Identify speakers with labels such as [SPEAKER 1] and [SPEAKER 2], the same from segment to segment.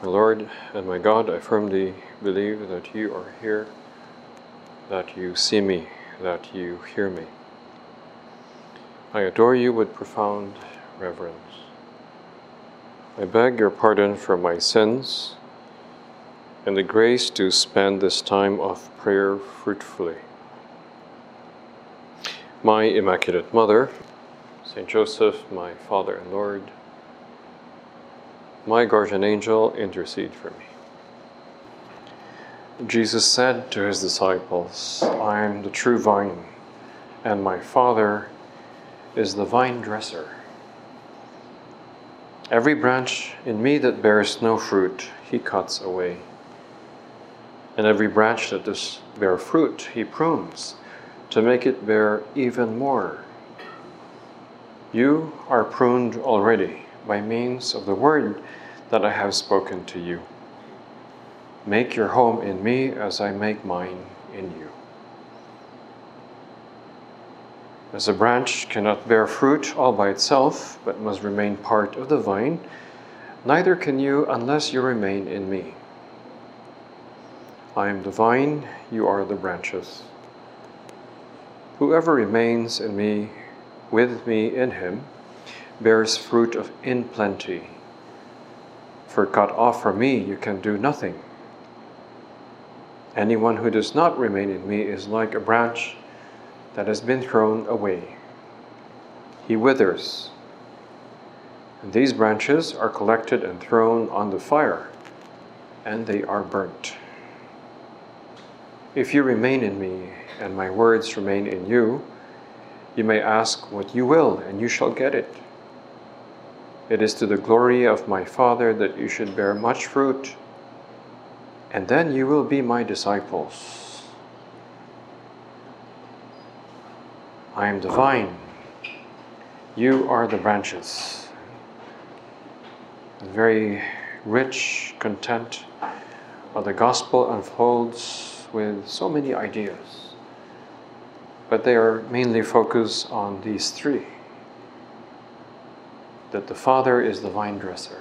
[SPEAKER 1] My Lord and my God, I firmly believe that you are here, that you see me, that you hear me. I adore you with profound reverence. I beg your pardon for my sins and the grace to spend this time of prayer fruitfully. My Immaculate Mother, Saint Joseph, my Father and Lord, my guardian angel, intercede for me. Jesus said to his disciples, I am the true vine, and my Father is the vine dresser. Every branch in me that bears no fruit, he cuts away. And every branch that does bear fruit, he prunes, to make it bear even more. You are pruned already by means of the word that I have spoken to you. Make your home in me as I make mine in you. As a branch cannot bear fruit all by itself, but must remain part of the vine, neither can you unless you remain in me. I am the vine, you are the branches. Whoever remains in me, with me in him, bears fruit in plenty. For cut off from me, you can do nothing. Anyone who does not remain in me is like a branch that has been thrown away. He withers. And these branches are collected and thrown on the fire, and they are burnt. If you remain in me, and my words remain in you, you may ask what you will, and you shall get it. It is to the glory of my Father that you should bear much fruit, and then you will be my disciples. I am the vine, you are the branches. The very rich content of the gospel unfolds with so many ideas, but they are mainly focused on these three. That the Father is the vine dresser.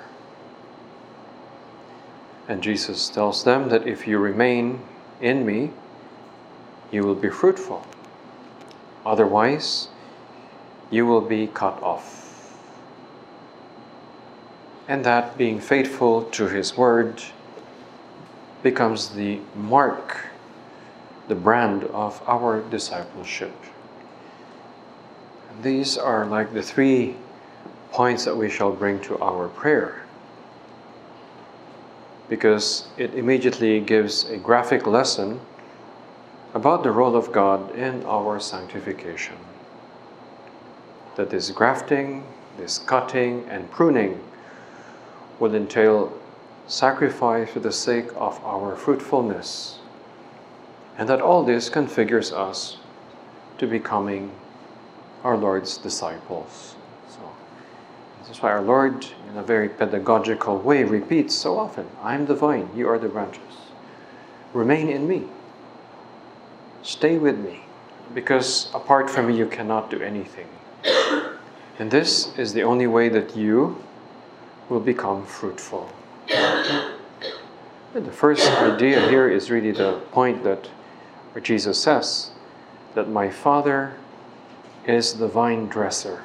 [SPEAKER 1] And Jesus tells them that if you remain in me, you will be fruitful. Otherwise, you will be cut off. And that being faithful to his word becomes the mark, the brand of our discipleship. And these are like the 3 points that we shall bring to our prayer, because it immediately gives a graphic lesson about the role of God in our sanctification. That this grafting, this cutting and pruning will entail sacrifice for the sake of our fruitfulness, and that all this configures us to becoming our Lord's disciples. That's why our Lord, in a very pedagogical way, repeats so often, I am the vine, you are the branches. Remain in me. Stay with me, because apart from me you cannot do anything. And this is the only way that you will become fruitful. And the first idea here is really the point that where Jesus says that my Father is the vine dresser.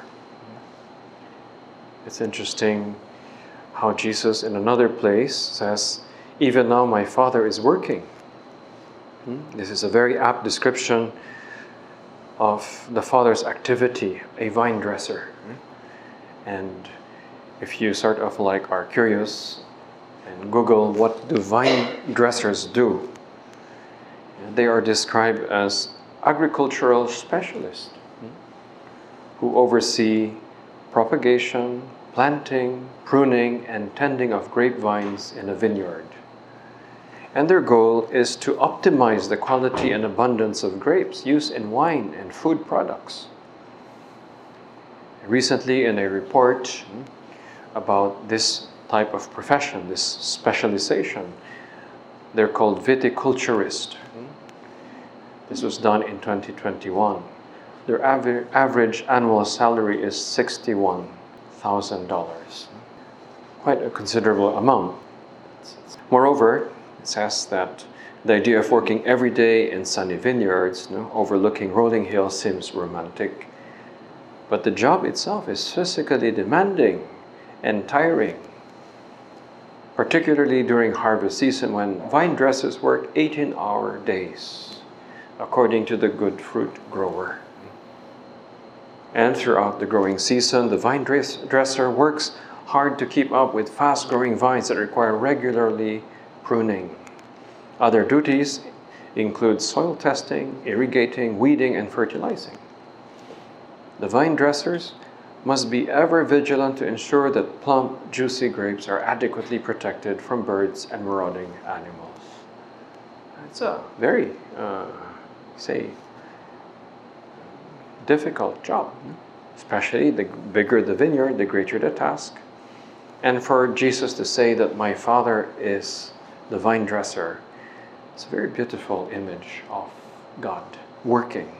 [SPEAKER 1] It's interesting how Jesus in another place says, even now my Father is working. This is a very apt description of the Father's activity, a vine dresser. And if you sort of like are curious and Google what do vine dressers do, they are described as agricultural specialists who oversee propagation, planting, pruning, and tending of grapevines in a vineyard. And their goal is to optimize the quality and abundance of grapes used in wine and food products. Recently, in a report about this type of profession, this specialization, they're called viticulturists. This was done in 2021. Their average annual salary is $61,000. Quite a considerable amount. Moreover, it says that the idea of working every day in sunny vineyards, overlooking rolling hills, seems romantic. But the job itself is physically demanding and tiring, particularly during harvest season when vine dressers work 18-hour days, according to the good fruit grower. And throughout the growing season, the vine dresser works hard to keep up with fast-growing vines that require regularly pruning. Other duties include soil testing, irrigating, weeding, and fertilizing. The vine dressers must be ever vigilant to ensure that plump, juicy grapes are adequately protected from birds and marauding animals. It's a very, difficult job, especially the bigger the vineyard, the greater the task. And for Jesus to say that my Father is the vine dresser, it's a very beautiful image of God working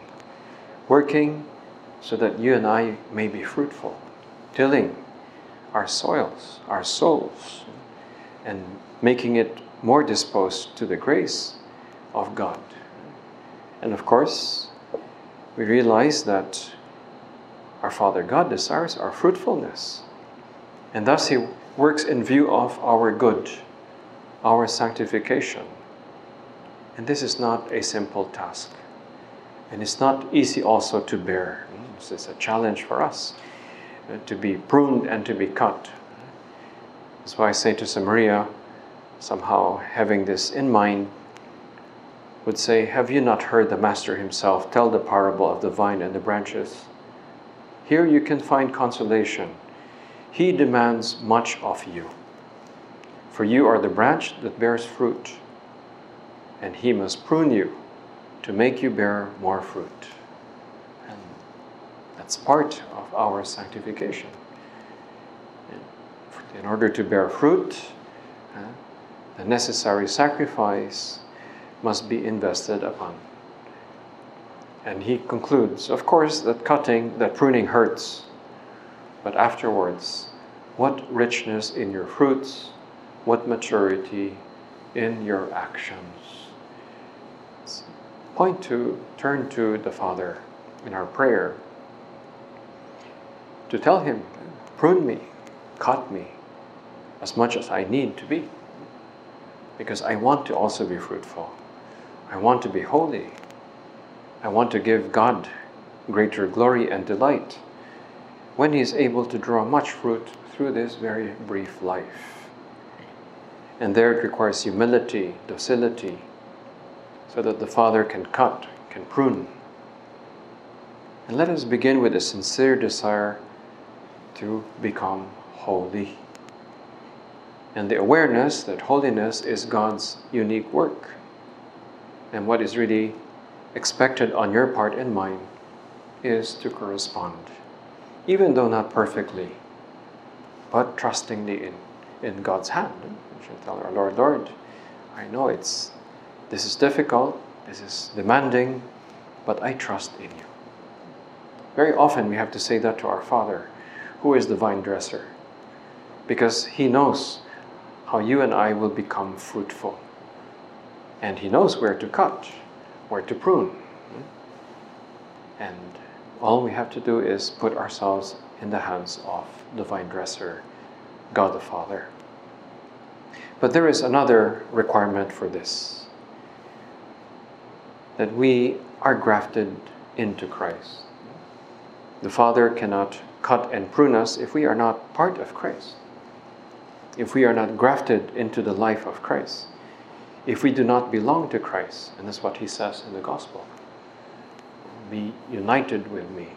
[SPEAKER 1] so that you and I may be fruitful, tilling our soils, our souls, and making it more disposed to the grace of God. And of course, we realize that our Father God desires our fruitfulness. And thus He works in view of our good, our sanctification. And this is not a simple task. And it's not easy also to bear. This is a challenge for us to be pruned and to be cut. That's why Saint Josemaria, somehow having this in mind, would say, have you not heard the Master himself tell the parable of the vine and the branches? Here you can find consolation. He demands much of you. For you are the branch that bears fruit, and He must prune you to make you bear more fruit. And that's part of our sanctification. In order to bear fruit, the necessary sacrifice must be invested upon. And he concludes, of course, that pruning hurts, but afterwards, what richness in your fruits, what maturity in your actions. Turn to the Father in our prayer to tell Him, prune me, cut me, as much as I need to be, because I want to also be fruitful. I want to be holy. I want to give God greater glory and delight when He is able to draw much fruit through this very brief life. And there it requires humility, docility, so that the Father can cut, can prune. And let us begin with a sincere desire to become holy. And the awareness that holiness is God's unique work. And what is really expected on your part and mine is to correspond, even though not perfectly, but trustingly in God's hand. We should tell our Lord, Lord, I know this is difficult, this is demanding, but I trust in you. Very often we have to say that to our Father, who is the vine dresser, because He knows how you and I will become fruitful. And He knows where to cut, where to prune. And all we have to do is put ourselves in the hands of the vine dresser, God the Father. But there is another requirement for this, that we are grafted into Christ. The Father cannot cut and prune us if we are not part of Christ, if we are not grafted into the life of Christ, if we do not belong to Christ. And that's what He says in the Gospel. Be united with me.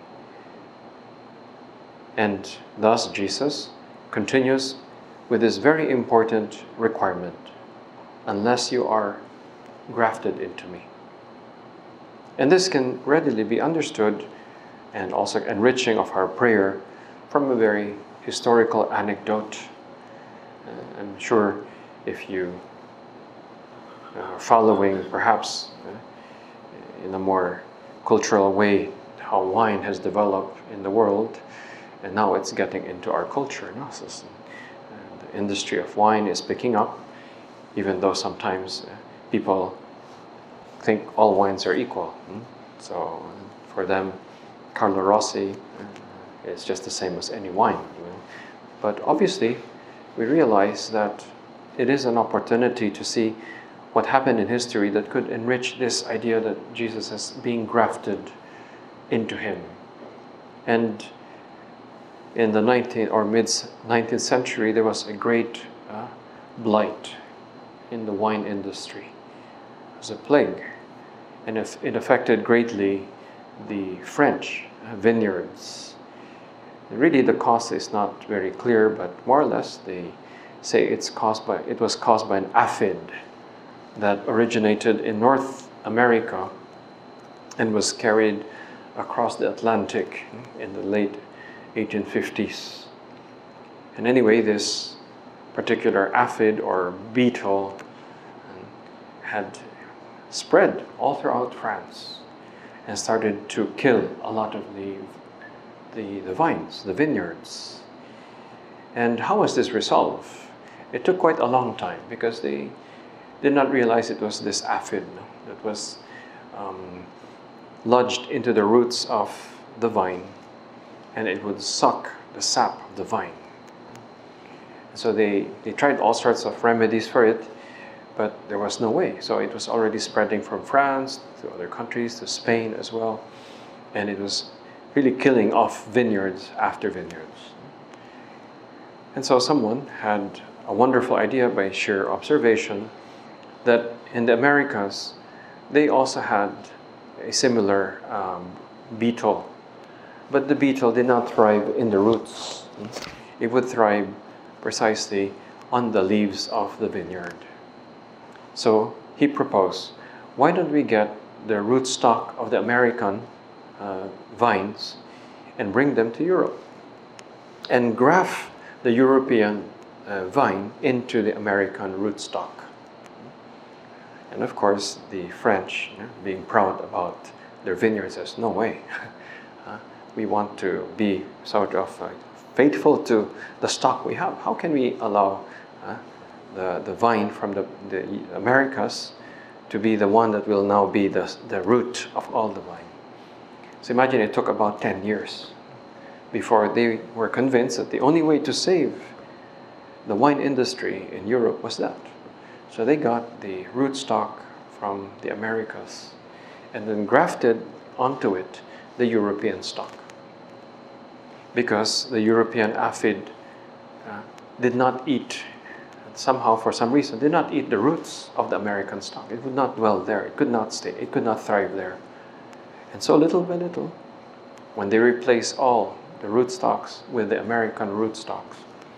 [SPEAKER 1] And thus Jesus continues with this very important requirement: unless you are grafted into me. And this can readily be understood and also enriching of our prayer from a very historical anecdote. I'm sure if you are following perhaps in a more cultural way how wine has developed in the world, and now it's getting into our culture. The industry of wine is picking up even though sometimes people think all wines are equal. So for them, Carlo Rossi is just the same as any wine. But obviously, we realize that it is an opportunity to see what happened in history that could enrich this idea that Jesus is being grafted into him. And in the 19th or mid-19th century, there was a great blight in the wine industry. It was a plague, and it affected greatly the French vineyards. Really, the cause is not very clear, but more or less they say it was caused by an aphid that originated in North America and was carried across the Atlantic in the late 1850s. And anyway, this particular aphid or beetle had spread all throughout France and started to kill a lot of the vines, the vineyards. And how was this resolved? It took quite a long time because they did not realize it was this aphid that was lodged into the roots of the vine, and it would suck the sap of the vine. So they tried all sorts of remedies for it, but there was no way. So it was already spreading from France to other countries, to Spain as well, and it was really killing off vineyards after vineyards. And so someone had a wonderful idea by sheer observation that in the Americas, they also had a similar beetle. But the beetle did not thrive in the roots. It would thrive precisely on the leaves of the vineyard. So he proposed, why don't we get the rootstock of the American vines and bring them to Europe and graft the European vine into the American rootstock. And of course, the French, being proud about their vineyards, says, no way. We want to be sort of faithful to the stock we have. How can we allow the vine from the Americas to be the one that will now be the root of all the vine? So imagine it took about 10 years before they were convinced that the only way to save the wine industry in Europe was that. So they got the rootstock from the Americas and then grafted onto it the European stock. Because the European aphid did not eat, somehow for some reason, did not eat the roots of the American stock. It would not dwell there. It could not stay. It could not thrive there. And so little by little, when they replace all the rootstocks with the American rootstocks,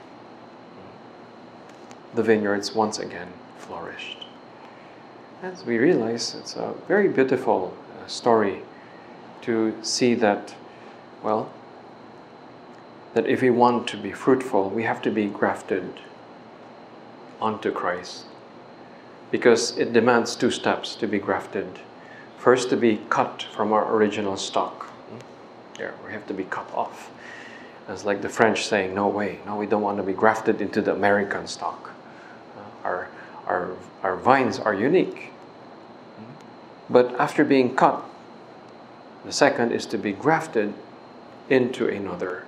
[SPEAKER 1] the vineyards once again flourished. As we realize, it's a very beautiful story to see that, well, that if we want to be fruitful, we have to be grafted onto Christ. Because it demands two steps to be grafted. First, to be cut from our original stock. There, we have to be cut off. It's like the French saying, no way, no, we don't want to be grafted into the American stock. Our vines are unique. But after being cut, the second is to be grafted into another.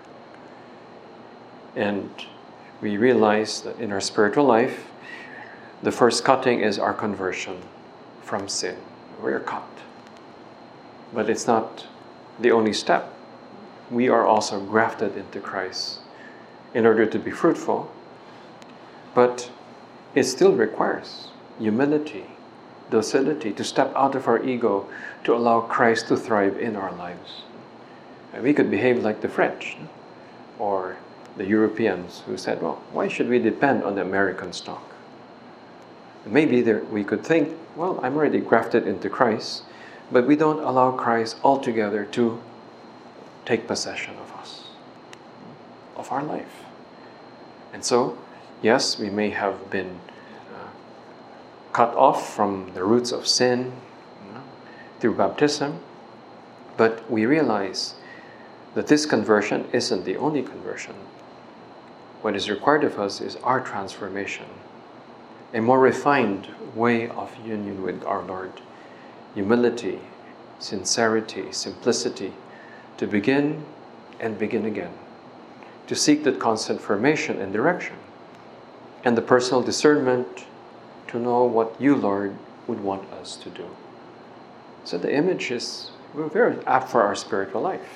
[SPEAKER 1] And we realize that in our spiritual life, the first cutting is our conversion from sin. We're cut. But it's not the only step. We are also grafted into Christ in order to be fruitful. But it still requires humility, docility, to step out of our ego to allow Christ to thrive in our lives. And we could behave like the French or the Europeans who said, well, why should we depend on the American stock? Maybe we could think, well, I'm already grafted into Christ, but we don't allow Christ altogether to take possession of us, of our life. And so, yes, we may have been cut off from the roots of sin through baptism, but we realize that this conversion isn't the only conversion. What is required of us is our transformation. a more refined way of union with our Lord. Humility, sincerity, simplicity, to begin and begin again, to seek that constant formation and direction, and the personal discernment to know what you, Lord, would want us to do. So the image is very apt for our spiritual life.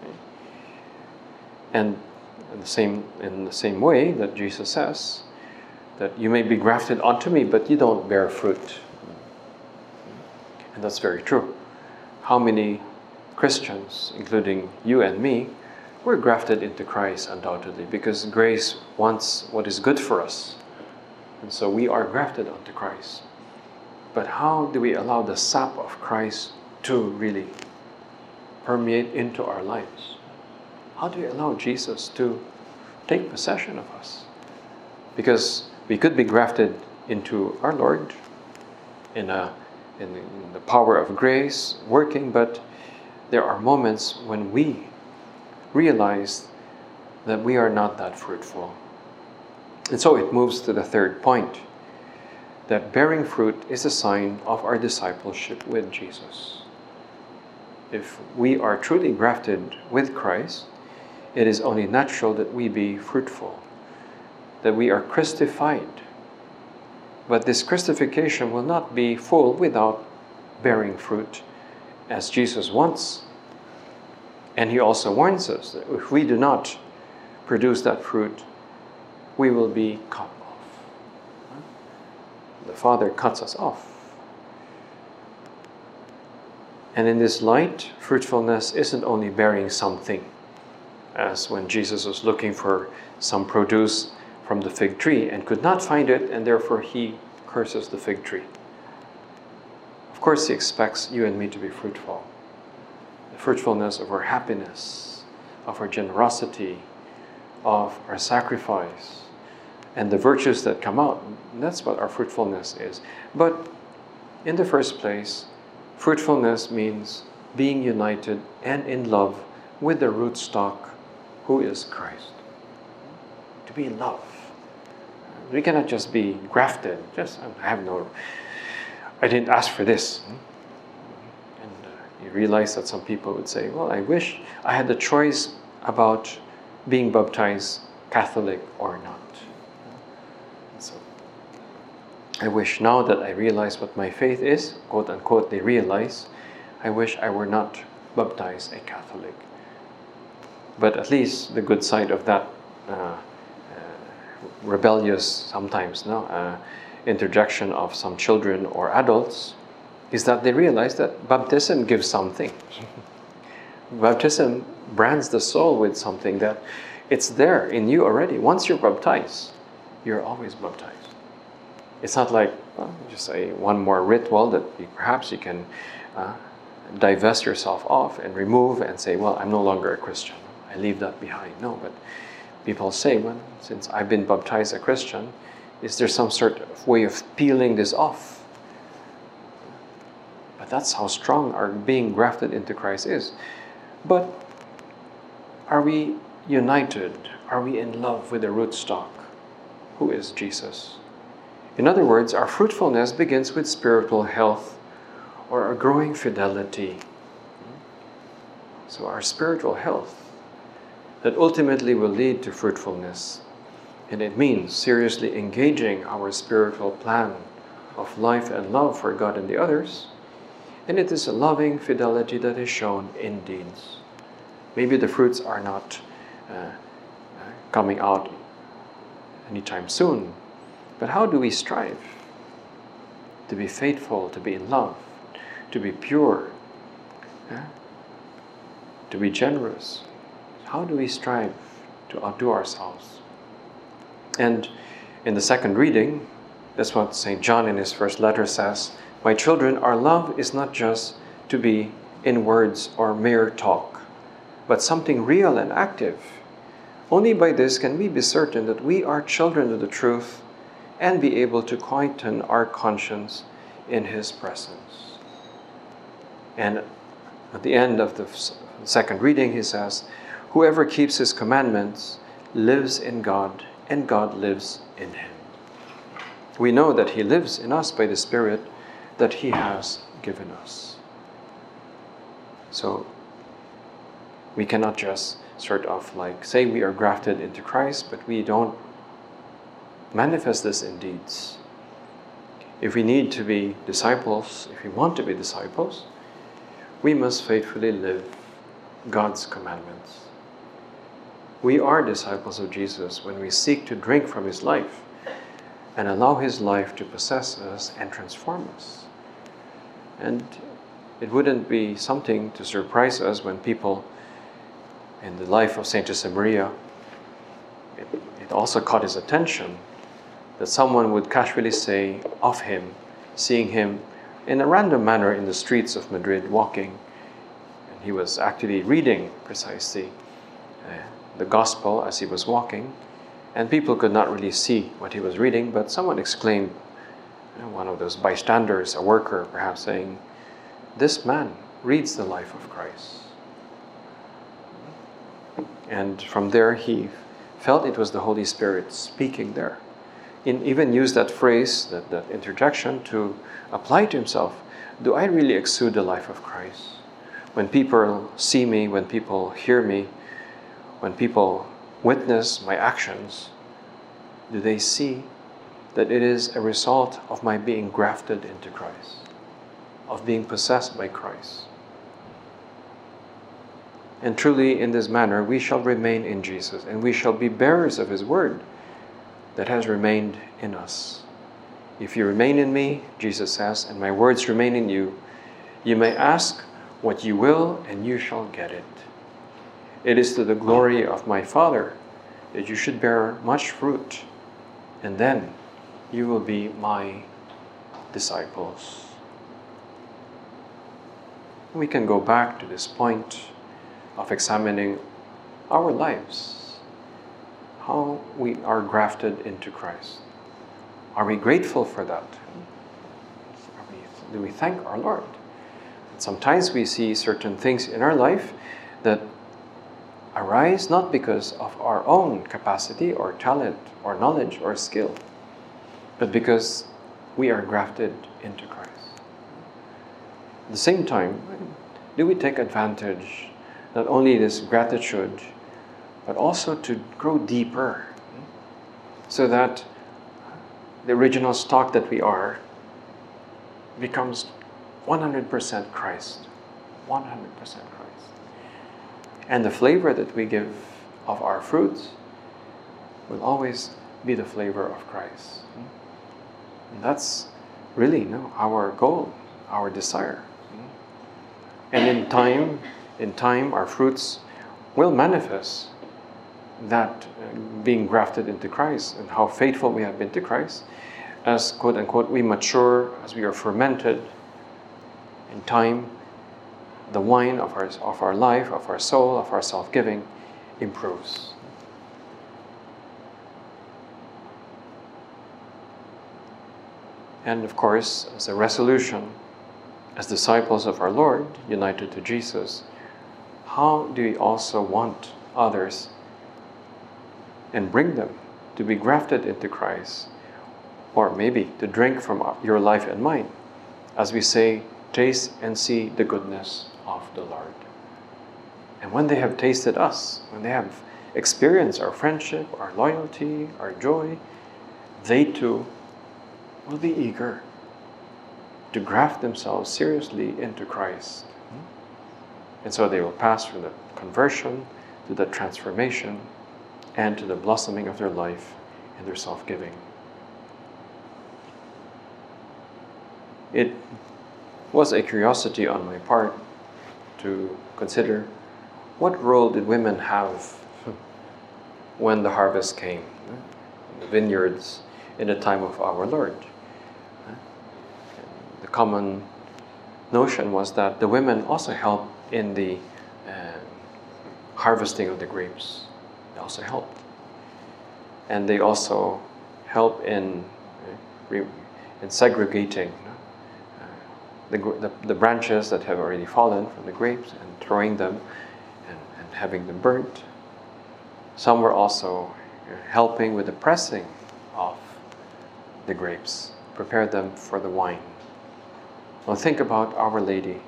[SPEAKER 1] And in the same way that Jesus says, that you may be grafted onto me, but you don't bear fruit. And that's very true. How many Christians, including you and me, were grafted into Christ undoubtedly, because grace wants what is good for us. And so we are grafted onto Christ. But how do we allow the sap of Christ to really permeate into our lives? How do we allow Jesus to take possession of us? Because we could be grafted into our Lord in the power of grace working, but there are moments when we realize that we are not that fruitful. And so it moves to the third point, that bearing fruit is a sign of our discipleship with Jesus. If we are truly grafted with Christ, it is only natural that we be fruitful, that we are Christified. But this Christification will not be full without bearing fruit, as Jesus wants. And He also warns us that if we do not produce that fruit, we will be cut off. The Father cuts us off. And in this light, fruitfulness isn't only bearing something, as when Jesus was looking for some produce from the fig tree and could not find it, and therefore He curses the fig tree. Of course, He expects you and me to be fruitful. The fruitfulness of our happiness, of our generosity, of our sacrifice, and the virtues that come out. That's what our fruitfulness is. But in the first place, fruitfulness means being united and in love with the rootstock, who is Christ. To be in love. We cannot just be grafted. I didn't ask for this. And you realize that some people would say, well, I wish I had the choice about being baptized Catholic or not. So I wish now that I realize what my faith is, quote unquote, they realize, I wish I were not baptized a Catholic. But at least the good side of that rebellious, sometimes, interjection of some children or adults is that they realize that baptism gives something. Baptism brands the soul with something that it's there in you already. Once you're baptized, you're always baptized. It's not like just one more ritual that perhaps you can divest yourself off and remove and say, well, I'm no longer a Christian. I leave that behind. No, but people say, well, since I've been baptized a Christian, is there some sort of way of peeling this off? But that's how strong our being grafted into Christ is. But are we united? Are we in love with the rootstock, who is Jesus? In other words, our fruitfulness begins with spiritual health or a growing fidelity. So our spiritual health that ultimately will lead to fruitfulness. And it means seriously engaging our spiritual plan of life and love for God and the others. And it is a loving fidelity that is shown in deeds. Maybe the fruits are not coming out anytime soon. But how do we strive to be faithful, to be in love, to be pure, to be generous? How do we strive to outdo ourselves? And in the second reading, that's what St. John in his first letter says, my children, our love is not just to be in words or mere talk, but something real and active. Only by this can we be certain that we are children of the truth and be able to quieten our conscience in His presence. And at the end of the second reading, he says, whoever keeps His commandments lives in God, and God lives in him. We know that He lives in us by the Spirit that He has given us. So we cannot just sort of like say we are grafted into Christ, but we don't manifest this in deeds. If we need to be disciples, if we want to be disciples, we must faithfully live God's commandments. We are disciples of Jesus when we seek to drink from His life and allow His life to possess us and transform us. And it wouldn't be something to surprise us when people in the life of Saint Josemaria, it also caught his attention that someone would casually say of him, seeing him in a random manner in the streets of Madrid walking, and he was actually reading precisely the Gospel as he was walking, and people could not really see what he was reading, but someone exclaimed, one of those bystanders, a worker perhaps, saying, "This man reads the life of Christ." And from there he felt it was the Holy Spirit speaking there. He even used that phrase, that interjection, to apply to himself. Do I really exude the life of Christ? When people see me, when people hear me, when people witness my actions, do they see that it is a result of my being grafted into Christ, of being possessed by Christ? And truly, in this manner, we shall remain in Jesus, and we shall be bearers of His word that has remained in us. If you remain in me, Jesus says, and my words remain in you, you may ask what you will, and you shall get it. It is to the glory of my Father that you should bear much fruit, and then you will be my disciples. We can go back to this point of examining our lives, how we are grafted into Christ. Are we grateful for that? Do we thank our Lord? Sometimes we see certain things in our life that arise not because of our own capacity or talent or knowledge or skill, but because we are grafted into Christ. At the same time, do we take advantage not only this gratitude, but also to grow deeper, so that the original stock that we are becomes 100% Christ, 100% Christ. And the flavor that we give of our fruits will always be the flavor of Christ. And that's really our goal, our desire. And in time, our fruits will manifest that being grafted into Christ and how faithful we have been to Christ. As, quote unquote, we mature, as we are fermented in time, the wine of our life, of our soul, of our self-giving improves. And of course, as a resolution, as disciples of our Lord, united to Jesus, how do we also want others and bring them to be grafted into Christ, or maybe to drink from your life and mine, as we say, taste and see the goodness of the Lord. And when they have tasted us, when they have experienced our friendship, our loyalty, our joy, they too will be eager to graft themselves seriously into Christ. And so they will pass from the conversion to the transformation and to the blossoming of their life and their self-giving. It was a curiosity on my part to consider what role did women have when the harvest came in the vineyards in the time of our Lord. The common notion was that the women also helped in the harvesting of the grapes. They also helped. And they also help in segregating the branches that have already fallen from the grapes and throwing them and having them burnt. Some were also helping with the pressing of the grapes, prepare them for the wine. Well, think about Our Lady,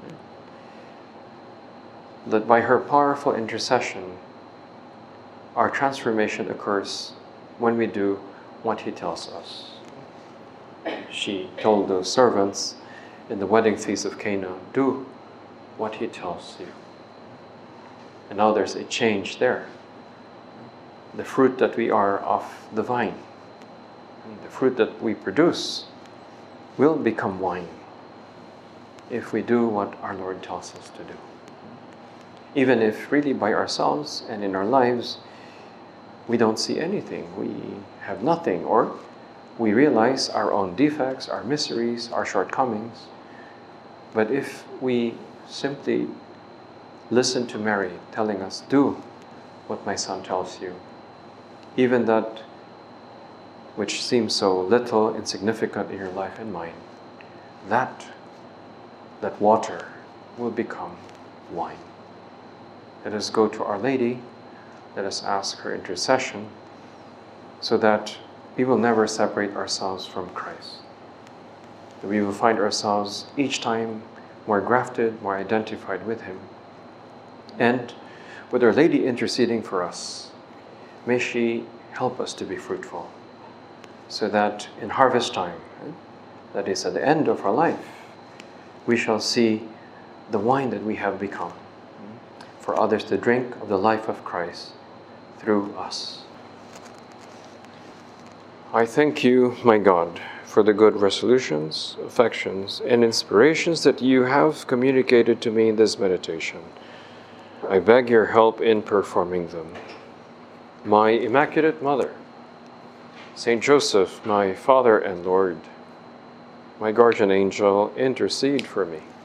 [SPEAKER 1] that by her powerful intercession, our transformation occurs when we do what He tells us. She told those servants in the wedding feast of Cana, do what He tells you. And now there's a change there. The fruit that we are of the vine, the fruit that we produce, will become wine if we do what our Lord tells us to do. Even if really by ourselves and in our lives we don't see anything, we have nothing, or we realize our own defects, our miseries, our shortcomings. But if we simply listen to Mary telling us, do what my Son tells you, even that which seems so little, insignificant in your life and mine, that water will become wine. Let us go to Our Lady. Let us ask her intercession so that we will never separate ourselves from Christ. That we will find ourselves each time more grafted, more identified with Him. And with Our Lady interceding for us, may she help us to be fruitful, so that in harvest time, that is at the end of our life, we shall see the wine that we have become, for others to drink of the life of Christ through us. I thank you, my God, for the good resolutions, affections, and inspirations that you have communicated to me in this meditation. I beg your help in performing them. My Immaculate Mother, Saint Joseph, my Father and Lord, my guardian angel, intercede for me.